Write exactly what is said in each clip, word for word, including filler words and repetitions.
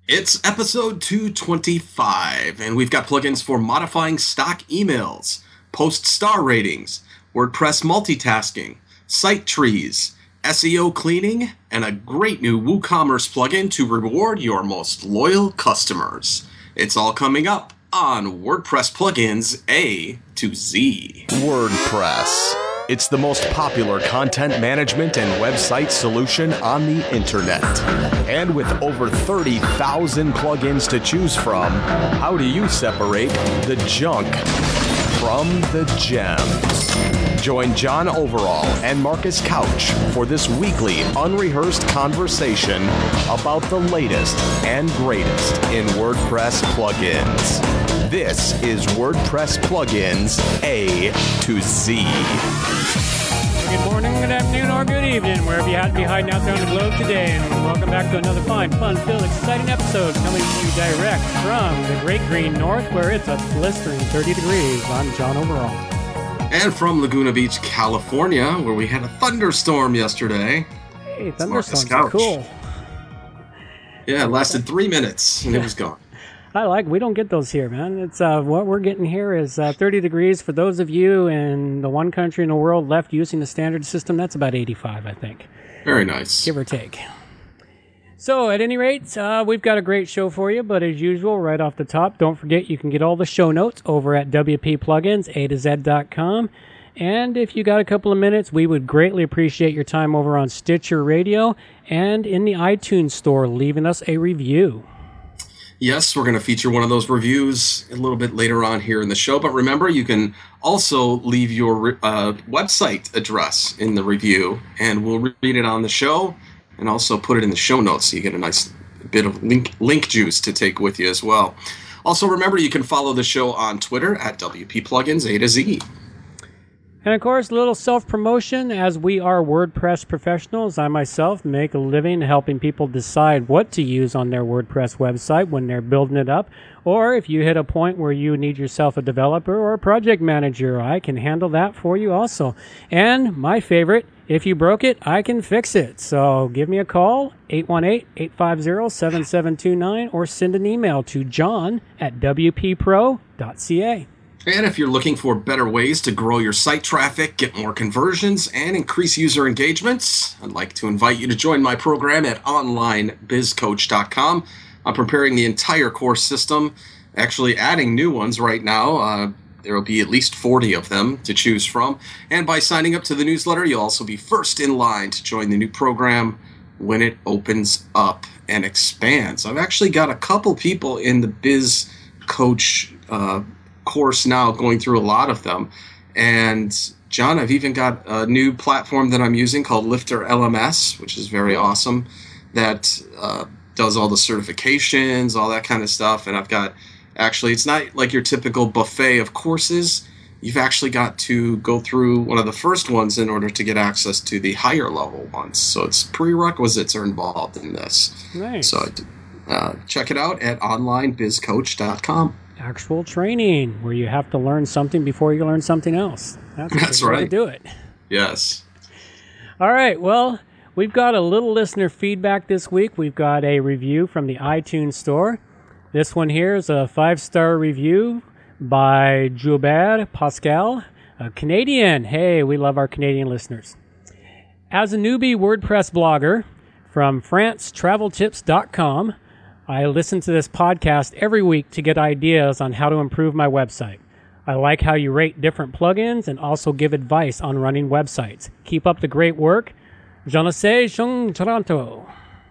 It's episode two twenty-five, and we've got plugins for modifying stock emails, post star ratings, WordPress multitasking, site trees, S E O cleaning, and a great new WooCommerce plugin to reward your most loyal customers. It's all coming up on WordPress Plugins A to Z. WordPress. It's the most popular content management and website solution on the internet. And with over thirty thousand plugins to choose from, how do you separate the junk from the gems? Join John Overall and Marcus Couch for this weekly unrehearsed conversation about the latest and greatest in WordPress plugins. This is WordPress Plugins A to Z. Good morning, good afternoon, or good evening, wherever you happen to be hiding out there on the globe today. And welcome back to another fine, fun-filled, exciting episode coming to you direct from the Great Green North, where it's a blistering thirty degrees. I'm John Overall. And from Laguna Beach, California, where we had a thunderstorm yesterday. Hey, thunderstorms are cool. Yeah, it lasted three minutes, and it was gone. I like, we don't get those here, man. It's uh, what we're getting here is uh, thirty degrees. For those of you in the one country in the world left using the standard system, that's about eighty-five, I think. Very nice. Give or take. So, at any rate, uh, we've got a great show for you, but as usual, right off the top, don't forget you can get all the show notes over at W P Plugins A to Z dot com. And if you got a couple of minutes, we would greatly appreciate your time over on Stitcher Radio and in the iTunes store, leaving us a review. Yes, we're going to feature one of those reviews a little bit later on here in the show. But remember, you can also leave your uh, website address in the review, and we'll read it on the show and also put it in the show notes so you get a nice bit of link, link juice to take with you as well. Also, remember, you can follow the show on Twitter at W P Plugins A to Z. And of course, a little self-promotion, as we are WordPress professionals. I myself make a living helping people decide what to use on their WordPress website when they're building it up. Or if you hit a point where you need yourself a developer or a project manager, I can handle that for you also. And my favorite, if you broke it, I can fix it. So give me a call, eight one eight, eight five zero, seven seven two nine, or send an email to john at w p pro dot c a. And if you're looking for better ways to grow your site traffic, get more conversions, and increase user engagements, I'd like to invite you to join my program at online biz coach dot com. I'm preparing the entire course system, actually adding new ones right now. Uh, there will be at least forty of them to choose from. And by signing up to the newsletter, you'll also be first in line to join the new program when it opens up and expands. I've actually got a couple people in the Biz Coach uh course now, going through a lot of them. And John, I've even got a new platform that I'm using called Lifter L M S, which is very awesome, that uh, does all the certifications, all that kind of stuff. And I've got, actually, it's not like your typical buffet of courses. You've actually got to go through one of the first ones in order to get access to the higher level ones. So it's prerequisites are involved in this. Nice. So uh, check it out at online biz coach dot com. Actual training where you have to learn something before you learn something else. That's, That's the way right. to do it. Yes. All right. Well, we've got a little listener feedback this week. We've got a review from the iTunes store. This one here is a five-star review by Joubert Pascal, a Canadian. Hey, we love our Canadian listeners. As a newbie WordPress blogger from france travel tips dot com, I listen to this podcast every week to get ideas on how to improve my website. I like how you rate different plugins and also give advice on running websites. Keep up the great work. Je ne sais, Jean Toronto.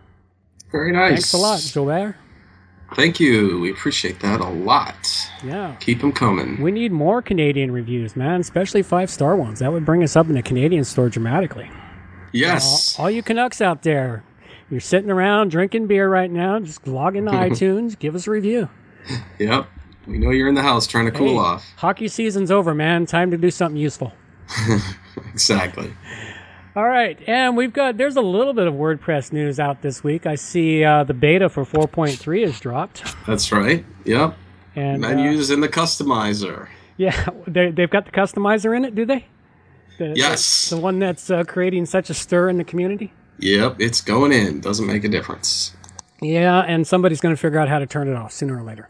Very nice. Thanks a lot, Joubert. Thank you. We appreciate that a lot. Yeah. Keep them coming. We need more Canadian reviews, man, especially five-star ones. That would bring us up in the Canadian store dramatically. Yes. All, all you Canucks out there, you're sitting around drinking beer right now, just log into iTunes, give us a review. Yep. We know you're in the house trying to cool hey, off. Hockey season's over, man. Time to do something useful. Exactly. All right. And we've got, there's a little bit of WordPress news out this week. I see uh, the beta for four point three has dropped. That's right. Yep. And menus uh, in the customizer. Yeah. They've got the customizer in it, do they? The, yes. The, the one that's uh, creating such a stir in the community? Yep, it's going in. Doesn't make a difference. Yeah, and somebody's going to figure out how to turn it off sooner or later.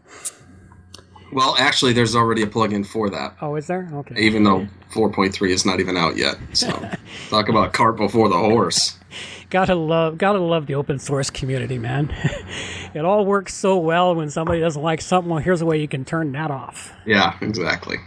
Well, actually, there's already a plugin for that. Oh, is there? Okay. Even though four point three is not even out yet. So, talk about cart before the horse. Gotta love, gotta love the open source community, man. It all works so well. When somebody doesn't like something, well, here's a way you can turn that off. Yeah, exactly.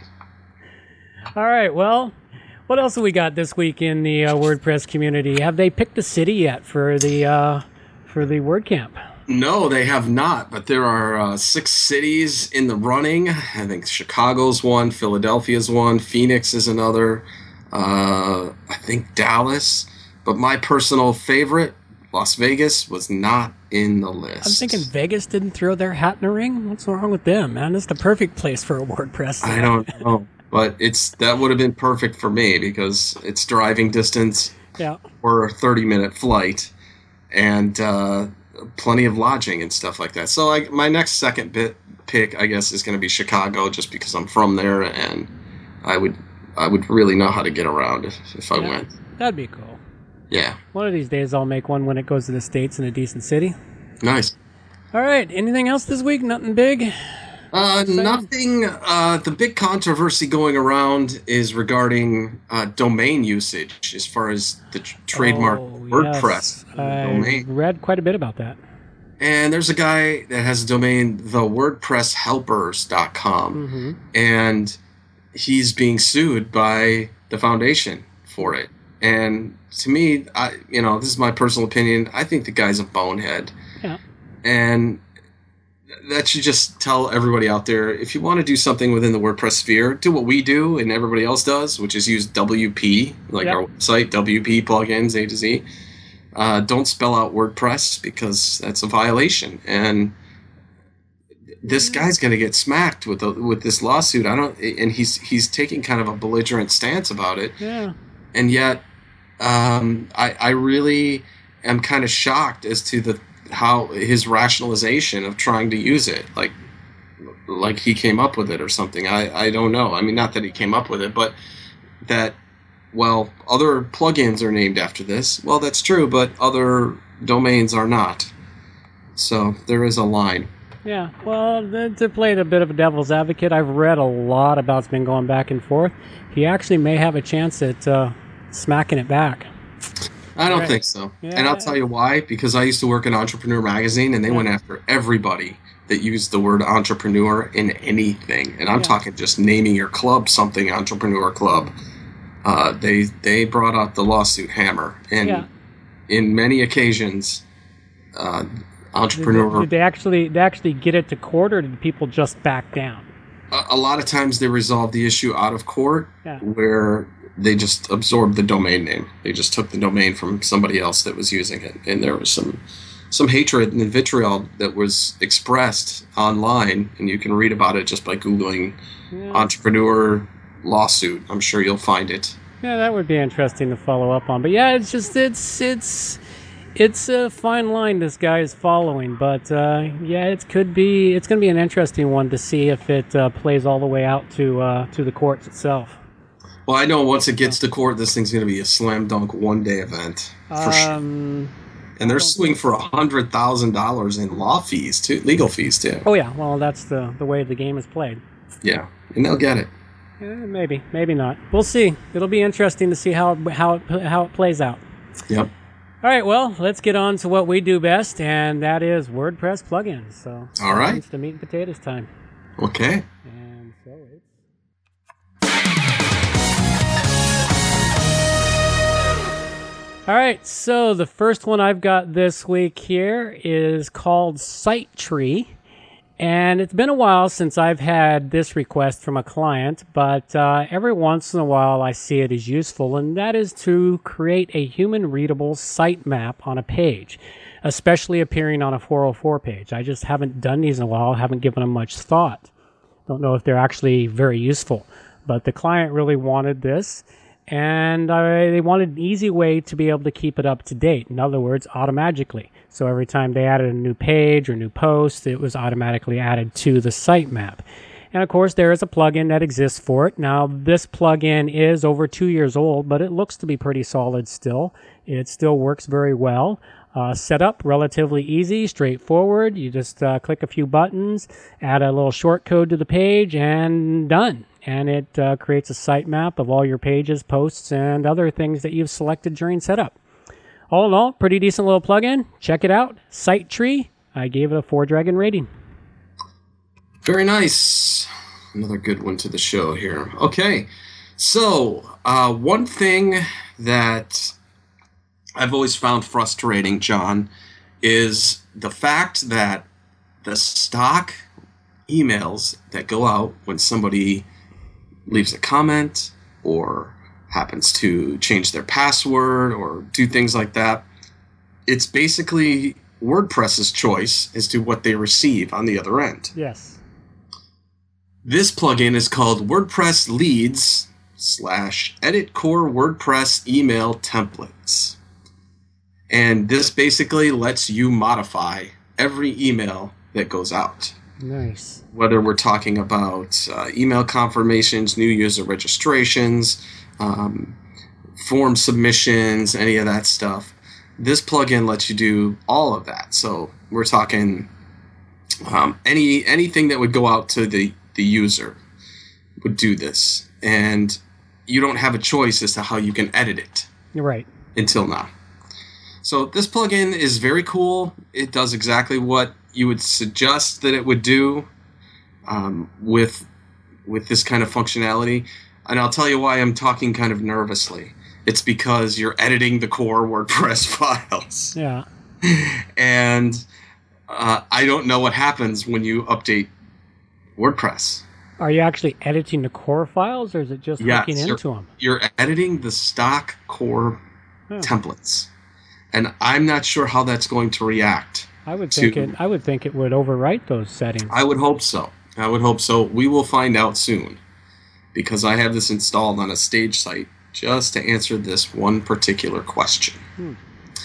All right, well, what else have we got this week in the uh, WordPress community? Have they picked a city yet for the uh, for the WordCamp? No, they have not, but there are uh, six cities in the running. I think Chicago's one, Philadelphia's one, Phoenix is another, uh, I think Dallas. But my personal favorite, Las Vegas, was not in the list. I'm thinking Vegas didn't throw their hat in the ring? What's wrong with them, man? It's the perfect place for a WordPress. I don't know, but it's that would have been perfect for me because it's driving distance yeah. or a thirty-minute flight and uh, plenty of lodging and stuff like that. So I, my next second bit pick, I guess, is going to be Chicago just because I'm from there and I would I would really know how to get around if, if I yeah, went. That'd be cool. Yeah. One of these days I'll make one when it goes to the States in a decent city. Nice. All right. Anything else this week? Nothing big? Uh, nothing. Uh, the big controversy going around is regarding uh, domain usage as far as the tr- trademark oh, WordPress yes. I domain. read quite a bit about that. And there's a guy that has a domain, the wordpress helpers dot com, Mm-hmm. and he's being sued by the foundation for it. And to me, I, you know, this is my personal opinion. I think the guy's a bonehead. Yeah. And that should just tell everybody out there, if you want to do something within the WordPress sphere, do what we do and everybody else does, which is use W P, like yep. our website, W P plugins, A to Z. Uh, don't spell out WordPress because that's a violation. And this guy's going to get smacked with the, with this lawsuit. I don't, and he's he's taking kind of a belligerent stance about it. Yeah. And yet, um, I I really am kind of shocked as to the how his rationalization of trying to use it, like like he came up with it or something. I, I don't know. I mean, not that he came up with it, but that, well, other plugins are named after this. Well, that's true, but other domains are not. So there is a line. Yeah, well, th- to play a bit of a devil's advocate, I've read a lot about it's been going back and forth. He actually may have a chance at uh, smacking it back. I don't Right. think so. Yeah. And I'll tell you why. Because I used to work in Entrepreneur Magazine, and they Yeah. went after everybody that used the word entrepreneur in anything. And I'm Yeah. talking just naming your club something Entrepreneur Club. Uh, they they brought out the lawsuit hammer. And Yeah. in many occasions, uh, entrepreneur... Did they actually they actually get it to court, or did people just back down? a, a lot of times they resolve the issue out of court, Yeah. where they just absorbed the domain name. They just took the domain from somebody else that was using it. And there was some some hatred and vitriol that was expressed online, and you can read about it just by Googling Yeah. entrepreneur lawsuit. I'm sure you'll find it. Yeah, that would be interesting to follow up on. But yeah, it's just it's it's it's a fine line this guy is following. But uh, yeah, it could be it's going to be an interesting one to see if it uh, plays all the way out to uh, to the courts itself. Well, I know once it gets to court, this thing's going to be a slam dunk one day event for sure. Um, And they're suing for a hundred thousand dollars in law fees too, legal fees too. oh yeah, well that's the the way the game is played. Yeah, and they'll get it. Yeah, maybe, maybe not. We'll see. It'll be interesting to see how how it, how it plays out. Yep. All right, well, let's get on to what we do best, and that is WordPress plugins. So, All right. it's the meat and potatoes time. Okay. And so it's all right. So the first one I've got this week here is called SiteTree. And it's been a while since I've had this request from a client, but uh, every once in a while I see it as useful, and that is to create a human-readable sitemap on a page, especially appearing on a four oh four page. I just haven't done these in a while, haven't given them much thought. Don't know if they're actually very useful, but the client really wanted this, and I, they wanted an easy way to be able to keep it up to date. In other words, automatically. So every time they added a new page or new post, it was automatically added to the sitemap. And of course, there is a plugin that exists for it. Now, this plugin is over two years old, but it looks to be pretty solid still. It still works very well. Uh, setup, relatively easy, straightforward. You just uh, click a few buttons, add a little short code to the page, and done. And it uh, creates a sitemap of all your pages, posts, and other things that you've selected during setup. All in all, pretty decent little plugin. Check it out. SiteTree. I gave it a four dragon rating. Very nice. Another good one to the show here. Okay. So, uh, one thing that I've always found frustrating, John, is the fact that the stock emails that go out when somebody leaves a comment or happens to change their password or do things like that, it's basically WordPress's choice as to what they receive on the other end. Yes. This plugin is called WordPress Leads slash Edit Core WordPress Email Templates. And this basically lets you modify every email that goes out. Nice. Whether we're talking about uh, email confirmations, new user registrations, um, form submissions, any of that stuff. This plugin lets you do all of that. So we're talking um, any anything that would go out to the, the user would do this. And you don't have a choice as to how you can edit it. You're right. Until now. So this plugin is very cool. It does exactly what you would suggest that it would do um, with with this kind of functionality. And I'll tell you why I'm talking kind of nervously. It's because you're editing the core WordPress files. Yeah. And uh, I don't know what happens when you update WordPress. Are you actually editing the core files, or is it just yes, looking you're, into them? You're editing the stock core oh. templates. And I'm not sure how that's going to react. I would to, think it. I would think it would overwrite those settings. I would hope so. I would hope so. We will find out soon, because I have this installed on a stage site just to answer this one particular question. Hmm.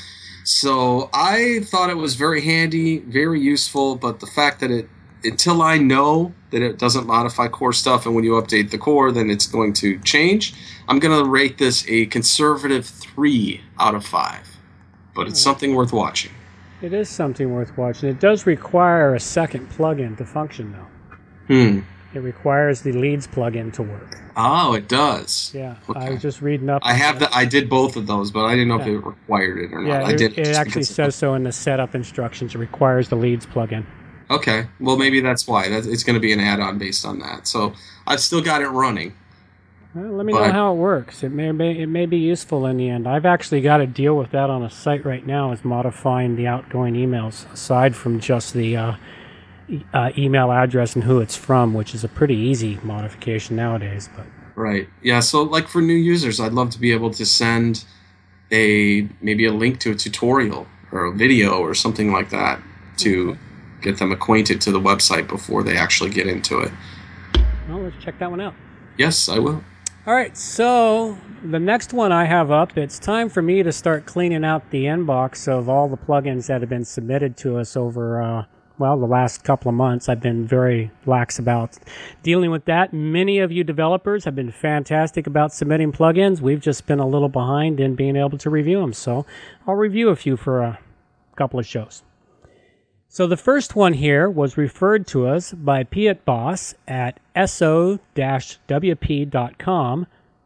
So I thought it was very handy, very useful, but the fact that it, until I know that it doesn't modify core stuff, and when you update the core, then it's going to change, I'm going to rate this a conservative three out of five. But it's something worth watching. It is something worth watching. It does require a second plugin to function, though. Hmm. It requires the Leads plugin to work. Oh, it does. Yeah, okay. I was just reading up. I have that. the. I did both of those, but I didn't know yeah. if it required it or not. Yeah, I it, did. it actually says so in the setup instructions. It requires the Leads plugin. Okay, well maybe that's why. That's, it's going to be an add-on based on that. So I've still got it running. Well, let me but, know how it works. It may, may it may be useful in the end. I've actually got to deal with that on a site right now, is modifying the outgoing emails, aside from just the uh, e- uh, email address and who it's from, which is a pretty easy modification nowadays. But right, yeah. So like for new users, I'd love to be able to send a maybe a link to a tutorial or a video or something like that to okay. get them acquainted to the website before they actually get into it. Well, let's check that one out. Yes, I will. All right, so the next one I have up, it's time for me to start cleaning out the inbox of all the plugins that have been submitted to us over, uh, well, the last couple of months. I've been very lax about dealing with that. Many of you developers have been fantastic about submitting plugins. We've just been a little behind in being able to review them, so I'll review a few for a couple of shows. So the first one here was referred to us by Piet Boss at S O W P dot com,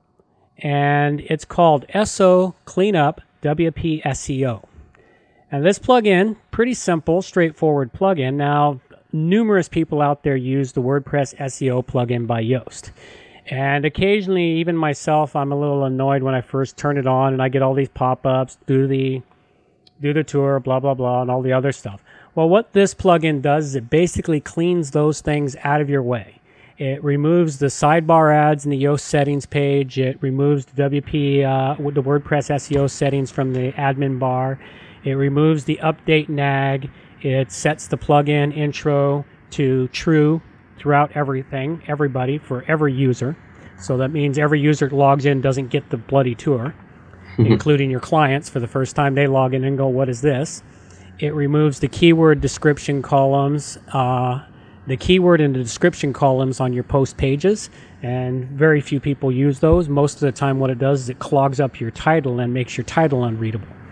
and it's called S O Cleanup W P S E O. And this plugin, pretty simple, straightforward plugin. Now, numerous people out there use the WordPress S E O plugin by Yoast. And occasionally, even myself, I'm a little annoyed when I first turn it on and I get all these pop-ups, do the, do the tour, blah, blah, blah, and all the other stuff. Well, what this plugin does is it basically cleans those things out of your way. It removes the sidebar ads in the Yoast settings page. It removes the W P, uh, the WordPress S E O settings from the admin bar. It removes the update nag. It sets the plugin intro to true throughout everything, everybody, for every user. So that means every user that logs in doesn't get the bloody tour, including your clients for the first time they log in and go, what is this? It removes the keyword description columns, uh, the keyword and the description columns on your post pages, and very few people use those. Most of the time what it does is it clogs up your title and makes your title unreadable.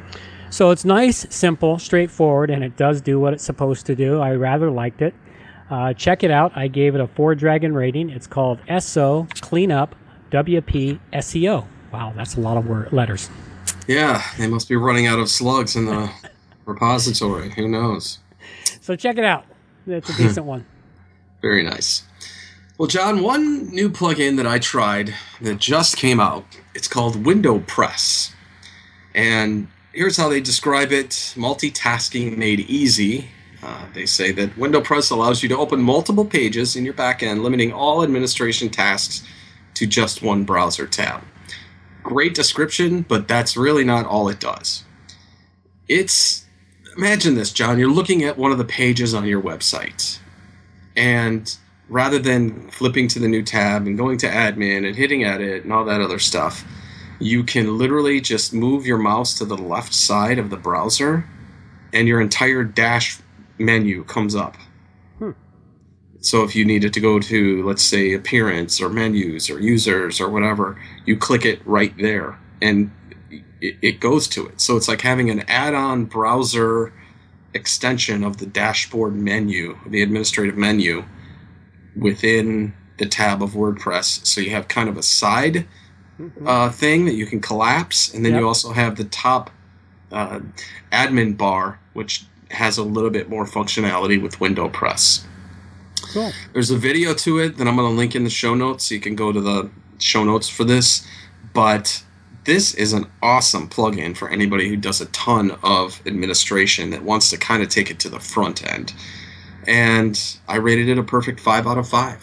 So it's nice, simple, straightforward, and it does do what it's supposed to do. I rather liked it. Uh, check it out. I gave it a four dragon rating. It's called S O Cleanup W P S E O. Wow, that's a lot of word letters. Yeah, they must be running out of slugs in the repository. Who knows? So check it out. It's a decent one. Very nice. Well, John, one new plugin that I tried that just came out, it's called Window Press. And here's how they describe it: multitasking made easy. Uh, they say that Window Press allows you to open multiple pages in your backend, limiting all administration tasks to just one browser tab. Great description, but that's really not all it does. It's, imagine this, John, you're looking at one of the pages on your website, and rather than flipping to the new tab and going to admin and hitting edit and all that other stuff, you can literally just move your mouse to the left side of the browser and your entire dash menu comes up. Hmm. So if you needed to go to, let's say, appearance or menus or users or whatever, you click it right there and it, it goes to it. So it's like having an add-on browser extension of the dashboard menu, the administrative menu, within the tab of WordPress. So you have kind of a side mm-hmm. uh, thing that you can collapse, and then yep. you also have the top uh, admin bar, which has a little bit more functionality with Window Press. Cool. There's a video to it that I'm going to link in the show notes, so you can go to the show notes for this. But this is an awesome plugin for anybody who does a ton of administration that wants to kind of take it to the front end. And I rated it a perfect five out of five.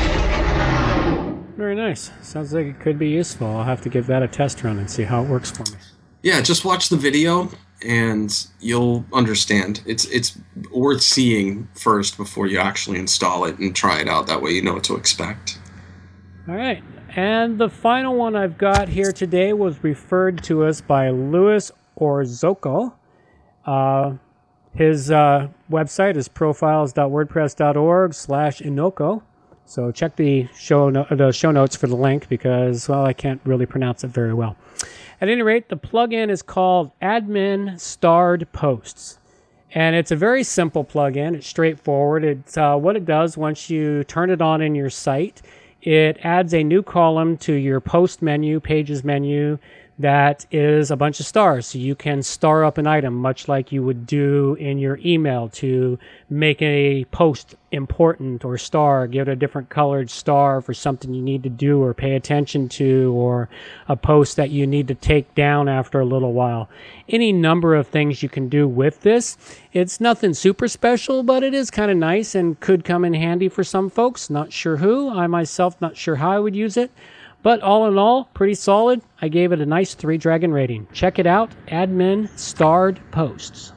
Very nice. Sounds like it could be useful. I'll have to give that a test run and see how it works for me. Yeah, just watch the video and you'll understand. It's it's worth seeing first before you actually install it and try it out. That way you know what to expect. All right. And the final one I've got here today was referred to us by Louis Orozco. Uh, his uh, website is profiles.wordpress.org slash Inoko. So check the show, no- the show notes for the link because, well, I can't really pronounce it very well. At any rate, the plugin is called Admin Starred Posts. And it's a very simple plugin. It's straightforward. It's uh, what it does once you turn it on in your site. It adds a new column to your post menu, pages menu, that is a bunch of stars. So you can star up an item, much like you would do in your email to make a post important or star, give it a different colored star for something you need to do or pay attention to, or a post that you need to take down after a little while. Any number of things you can do with this. It's nothing super special, but it is kind of nice and could come in handy for some folks. Not sure who. I myself not sure how I would use it. But all in all, pretty solid. I gave it a nice three dragon rating. Check it out, Admin Starred Posts.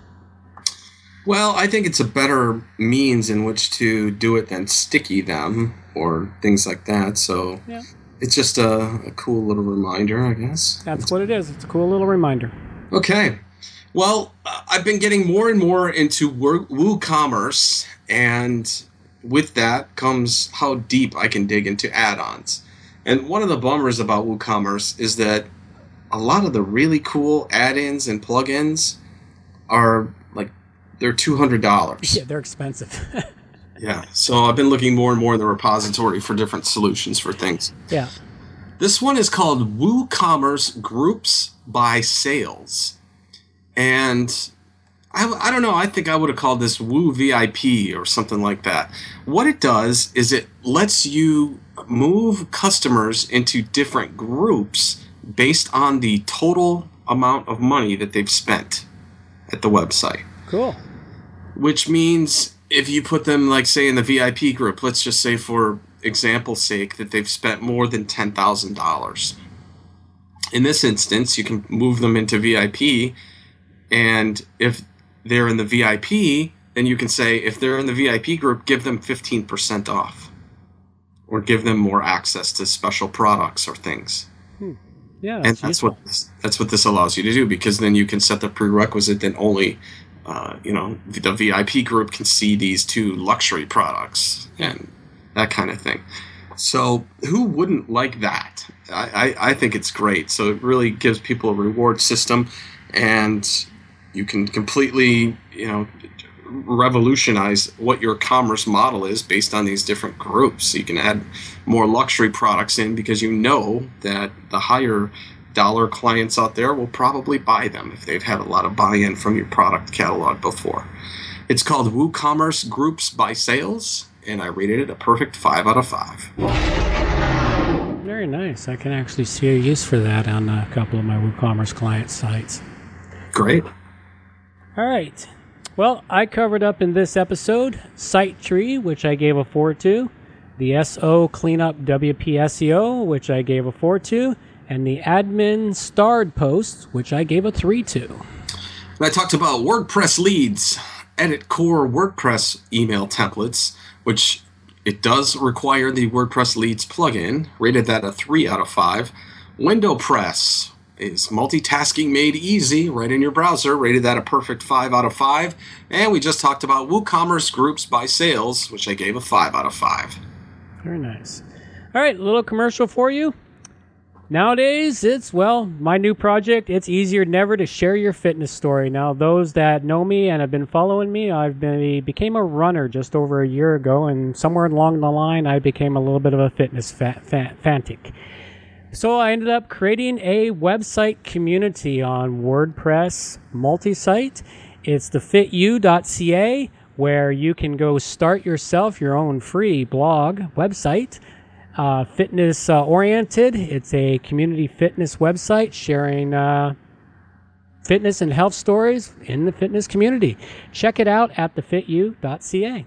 Well, I think it's a better means in which to do it than sticky them or things like that. So yeah. It's just a, a cool little reminder, I guess. That's what it is. It's a cool little reminder. Okay. Well, uh, I've been getting more and more into WooCommerce, and with that comes how deep I can dig into add-ons. And one of the bummers about WooCommerce is that a lot of the really cool add-ins and plugins are like, they're two hundred dollars. Yeah, they're expensive. Yeah, so I've been looking more and more in the repository for different solutions for things. Yeah. This one is called WooCommerce Groups by Sales. And I, I don't know, I think I would have called this Woo V I P or something like that. What it does is it lets you move customers into different groups based on the total amount of money that they've spent at the website. Cool. Which means if you put them, like, say, in the V I P group, let's just say for example's sake that they've spent more than ten thousand dollars. In this instance, you can move them into V I P, and if they're in the V I P, then you can say, if they're in the V I P group, give them fifteen percent off. Or give them more access to special products or things. Hmm. Yeah, that's and that's useful. what this, that's what this allows you to do, because then you can set the prerequisite that only, uh, you know, the V I P group can see these two luxury products and that kind of thing. So who wouldn't like that? I, I, I think it's great. So it really gives people a reward system, and you can completely, you know, revolutionize what your commerce model is based on these different groups. You can add more luxury products in because you know that the higher dollar clients out there will probably buy them if they've had a lot of buy-in from your product catalog before. It's called WooCommerce Groups by Sales, and I rated it a perfect five out of five. Very nice. I can actually see a use for that on a couple of my WooCommerce client sites. Great. All right. Well, I covered up in this episode SiteTree, which I gave a four to, the S O Cleanup W P S E O, which I gave a four to, and the Admin Starred Posts, which I gave a three to. And I talked about WordPress leads, edit core WordPress email templates, which it does require the WordPress leads plugin, rated that a three out of five. WindowPress is multitasking made easy right in your browser, rated that a perfect five out of five. And we just talked about WooCommerce Groups by Sales, which I gave a five out of five. Very nice. All right, a little commercial for you. Nowadays, it's, well, my new project, it's easier than ever to share your fitness story. Now, those that know me and have been following me, I've been became a runner just over a year ago, and somewhere along the line, I became a little bit of a fitness fa- fa- fanatic. So I ended up creating a website community on WordPress multi-site. It's the fit you dot c a, where you can go start yourself your own free blog website. Uh, fitness uh, oriented. It's a community fitness website sharing uh, fitness and health stories in the fitness community. Check it out at the fit you dot c a.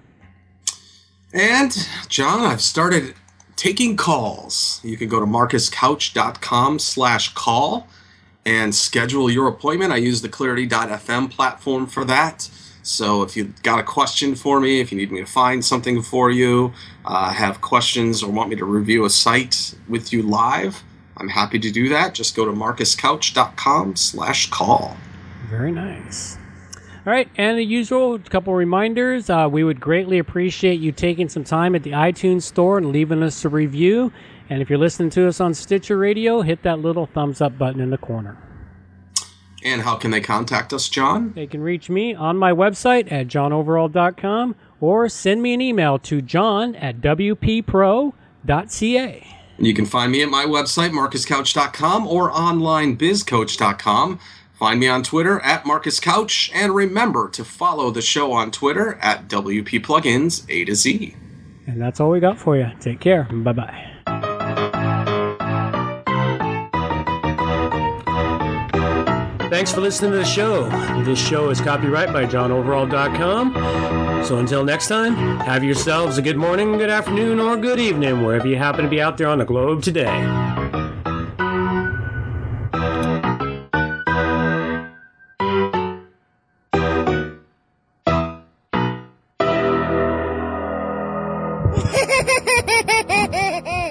And John, I've started taking calls. You can go to marcus couch dot com slash call and schedule your appointment. I use the clarity dot f m platform for that. So if you've got a question for me, if you need me to find something for you, uh, have questions or want me to review a site with you live, I'm happy to do that. Just go to marcus couch dot com slash call. Very nice. All right, and the usual couple reminders. Uh, we would greatly appreciate you taking some time at the iTunes store and leaving us a review. And if you're listening to us on Stitcher Radio, hit that little thumbs up button in the corner. And how can they contact us, John? They can reach me on my website at john overall dot com or send me an email to john at w p pro dot c a. You can find me at my website, marcus couch dot com, or online biz coach dot com. Find me on Twitter at marcuscouch, and remember to follow the show on Twitter at W P Plugins A to Z. And that's all we got for you. Take care. Bye-bye. Thanks for listening to the show. This show is copyright by john overall dot com. So until next time, have yourselves a good morning, good afternoon, or good evening, wherever you happen to be out there on the globe today. Hehehehe